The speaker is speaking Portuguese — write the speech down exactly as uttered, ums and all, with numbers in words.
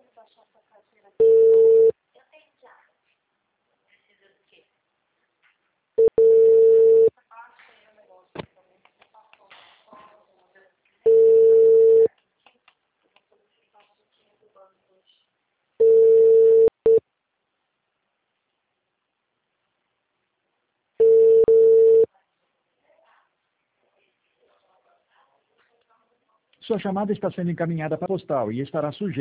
Sua chamada está sendo encaminhada para a postal e estará sujeita